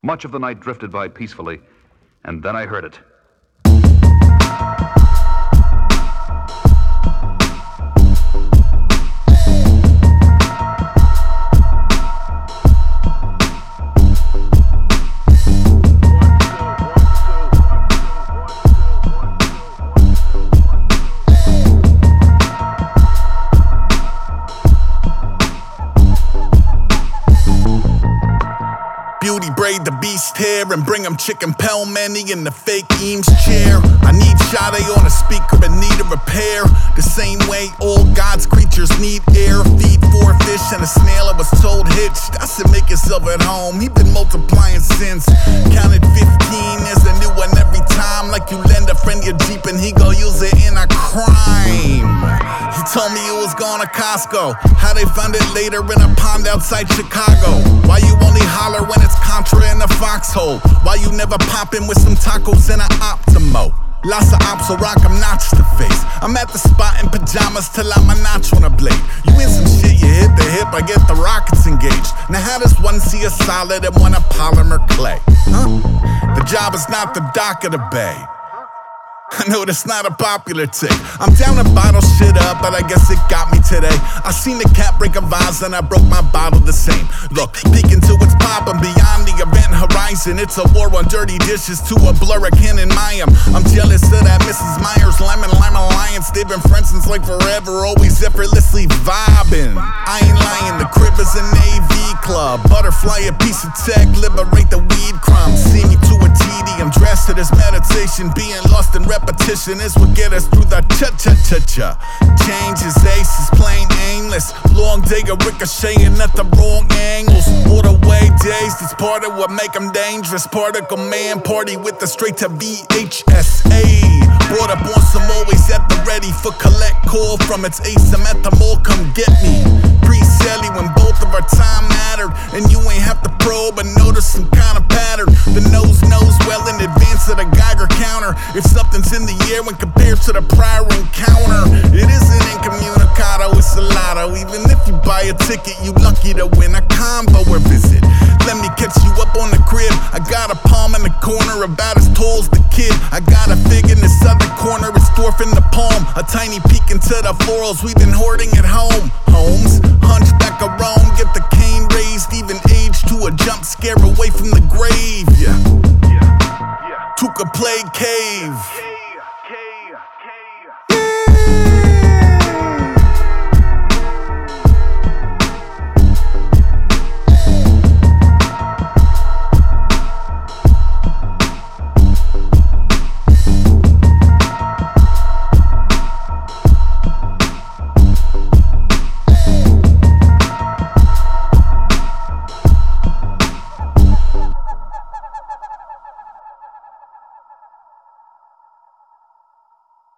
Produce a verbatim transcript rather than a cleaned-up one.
Much of the night drifted by peacefully, and then I heard it. Beauty braid the beast hair and bring him chicken pelmeni in the fake Eames chair. I need Sade on a speaker and need a repair. The same way all God's creatures need air. Feed four fish and a snail, I was told hitched. I said make yourself at home, he been multiplying since. Counted fifteen, there's a new one every time. Like you lend a friend your Jeep and he gon' use it in a crime. He told me you was going to Costco, how they found it later in a pond outside Chicago. Why you only holler when it's Contra in a foxhole? Why you never poppin' with some tacos and an Optimo? Lots of ops will rock, I'm notch the face. I'm at the spot in pajamas till I'm a notch on a blade. You in some shit, you hit the hip, I get the rockets engaged. Now how does one see a solid and one a polymer clay? Huh? The job is not the dock of the bay. I know that's not a popular take. I'm down to bottle shit up, but I guess it got me today. I seen the cat break a vase and I broke my bottle the same. Look, peeking to its poppin' beyond the event horizon. It's a war on dirty dishes to a blur akin in Mayim. I'm jealous of that Missus Myers Lemon Lime Alliance. They've been friends since like forever, always effortlessly vibing. I ain't lying, the crib is an A V club. Butterfly, a piece of tech, liberate the weed crumbs. See me to a T D, I'm dressed to this meditation. Being lost in repetition is what get us through the cha-cha-cha-cha. Change is aces, plain aimless. Long day of ricocheting at the wrong angles. All the way dazed, it's part of what make them dangerous. Particle man party with the straight to V H S A. Brought up on some always at the ready for collect call from its ace. I'm at the mall, come get me. Pre-selly when both of our time mattered, and you ain't have to probe and notice some kind of pattern. The nose knows well in advance of the Geiger counter. If something's in the air when compared to the prior encounter, it isn't incommunicado, it's a lotto. Even if you buy a ticket, you lucky to win a combo or visit. Let me catch you up on the crib. I got a palm in the corner about as tall as the kid. I got a fig in this other corner, it's dwarf in the palm. A tiny peek into the florals we've been hoarding at home. Holmes, hunchback of Rome, get the cane raised, even age to a jump scare away from the grave. Yeah, Tuka played cave.